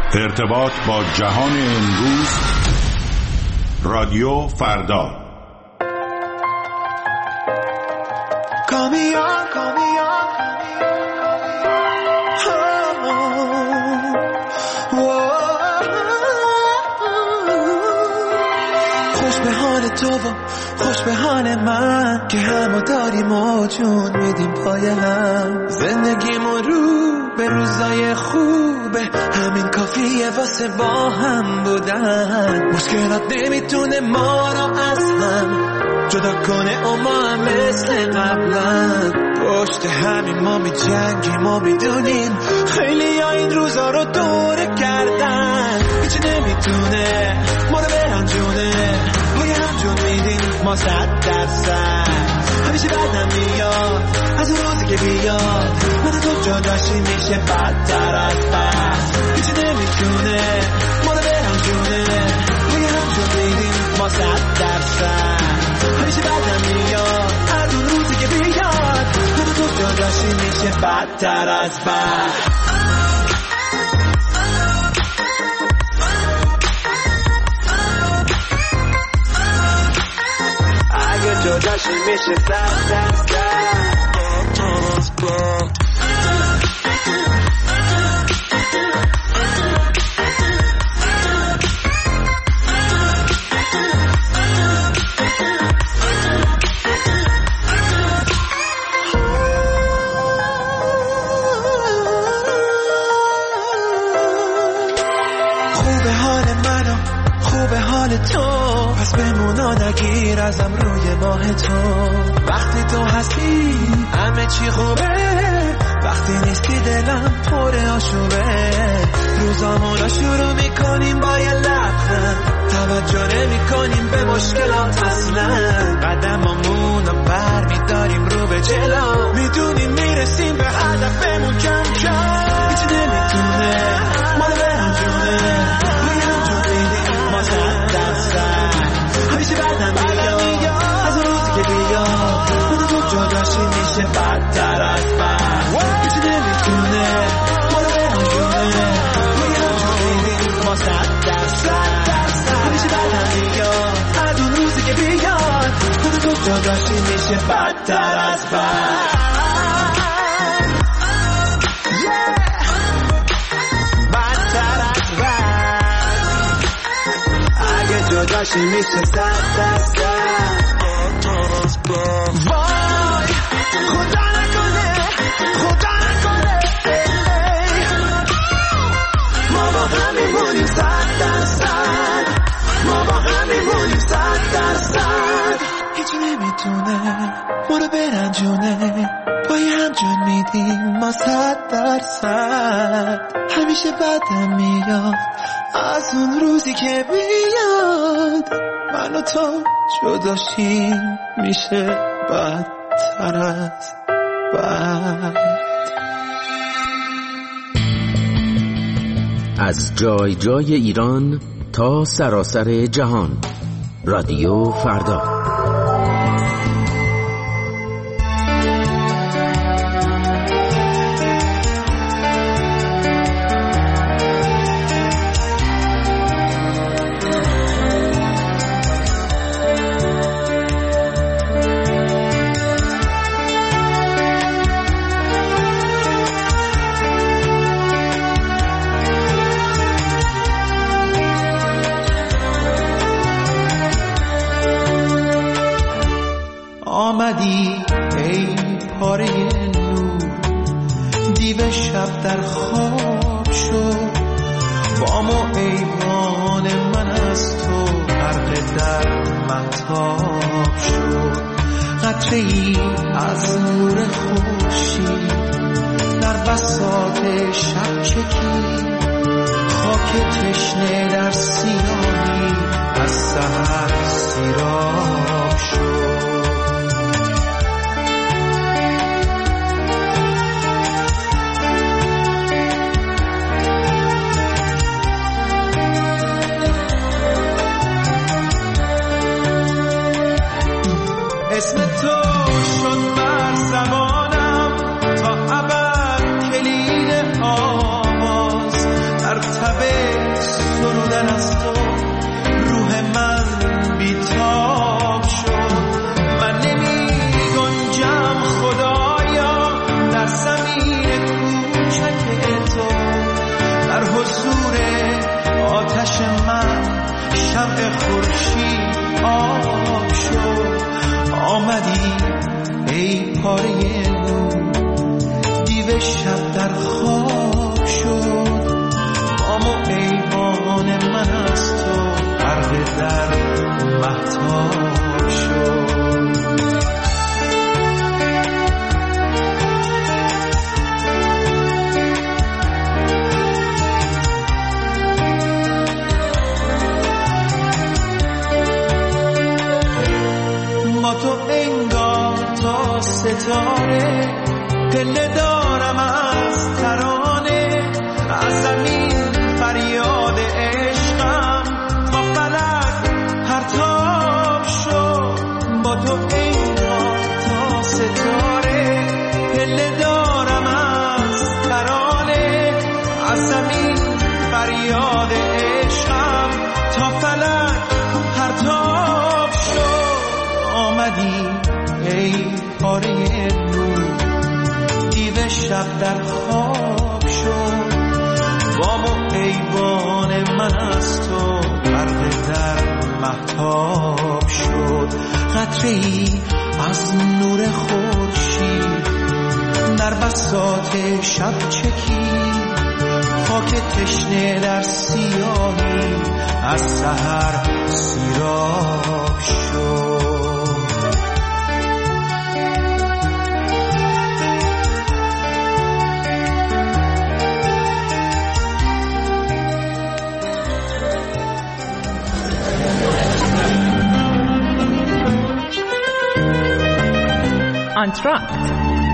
ارتباط با جهان امروز، رادیو فردا. خوش به حال تو و خوش به حال من که همو داریم و جون میدیم پای هم. زندگیمون رو به روزای خوبه، همین کافیه واسه با هم بودن. مشکلات نمیتونه ما رو از هم جدا کنه و ما هم مثل قبلا پشت همین ما می جنگیم و میدونیم خیلی ها این روزا رو دوره کردن. هیچی نمیتونه ما رو برنجونه، پای هم جون میدیم ما 100%. همیشه بعدم میاد از اون روزی که بیاد من تو جداشی میشه بدتر از بد. هیچی نمیتونه ما رو برنجونه، پای هم جون میدیم ما 100%. همیشه بعدم میاد از اون روزی که بیاد من تو جداشی میشه بدتر از بد. جداشی میشه 100%. خوبه حال منو خوبه حال تو، پس بمونا نگیر ازم روی ماه تو. وقتی تو هستی همه چی خوبه، وقتی نیستی دلم پر آشوبه. روزامونو شروع میکنیم با یه لبخند، توجه نمیکنیم به مشکلات اصلا. قدمامونو بر میداریم رو به جلو، میدونیم میرسیم به هدفمون کم کم. هیچی نمیتونه ما رو برنجونه، باید جو بیدیم ما 100%. همیشه بعدم میاد از اون روزی که بیاد من تو جداشی میشه بدتر از بد. هیچی نمیتونه ما رو برنجونه، باید جو بیدیم ما 100%. همیشه بعدم میاد از اون روزی که بیاد من تو جداشی میشه بدتر از بد. جداشی میشه 100%. وای خدا نکنه خدا نکنه ما با هم میمونیم 100%. ما با هم میمونیم 100%. هیچی نمیتونه ما رو برنجونه، پای هم جون میدیم ما 100%. همیشه بعدم میاد از اون روزی که بیاد من و تو جداشیم میشه بدتر از بد. از جای جای ایران تا سراسر جهان، رادیو فردا. آمدی ای پاره نور، دیو شب در خواب شد. بام و ایوان من از تو غرق در مهتاب شد. قطره ای از نور خورشید در بساط شب چکید. خاک تشنه در سیاهی از سحر سیراب شد. اسم تو شد بر زبانم تا ابد کلید آواز در تب شب در خواب شد، بام و ایوان من از تو غرق در مهتاب شد. با تو انگار تا ستاره، دل دارم از ترانه، از زمین فریاد عشقم تا فلک پرتاب شد. با تو انگار تا ستاره، دل دارم از ترانه، از زمین فریاد عشقم تا فلک پرتاب شد. آمدی ای پاره نور، دیو شب در خواب شد، بام و ایوان من از تو غرق در مهتاب شد. قطره‌ای از نور خورشید در بساط شب چکید، خاک تشنه در سیاهی از سحر سیراب شد. آنتراکت.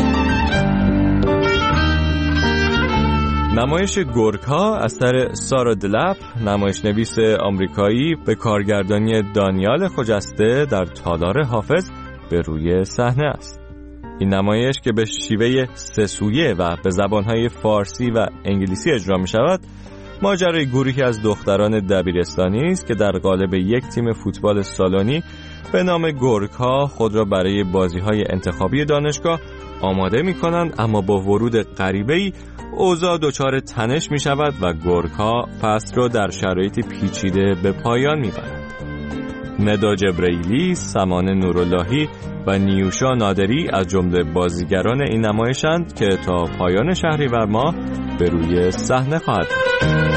نمایش گورکا اثر سارا دلپ، نمایشنویس آمریکایی، به کارگردانی دانیال خجسته در تالار حافظ به روی صحنه است. این نمایش که به شیوه سه‌سویه و به زبانهای فارسی و انگلیسی اجرا می شود، ماجرای گروهی از دختران دبیرستانی است که در قالب یک تیم فوتبال سالنی به نام گورکا خود را برای بازی‌های انتخابی دانشگاه آماده می‌کنند، اما با ورود غریبه‌ای اوضاع دچار تنش می‌شود و گورکا فصل را در شرایطی پیچیده به پایان می‌برد. ندا جبرئیلی، سمان نوراللهی و نیوشا نادری از جمله بازیگران این نمایشند که تا پایان شهریور ماه به روی صحنه خواهد بود.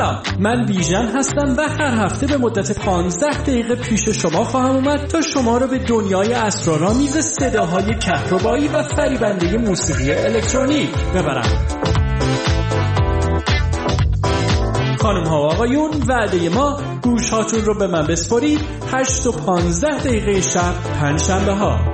سلام، من بیژن هستم و هر هفته به مدت 15 دقیقه پیش شما خواهم اومد تا شما رو به دنیای اسرارآمیز صداهای کهربایی و فریبنده موسیقی الکترونیک ببرم. خانم ها و آقایون، وعده ما گوش هاتون رو به من بسپارید 8 و 15 دقیقه شب پنجشنبه ها.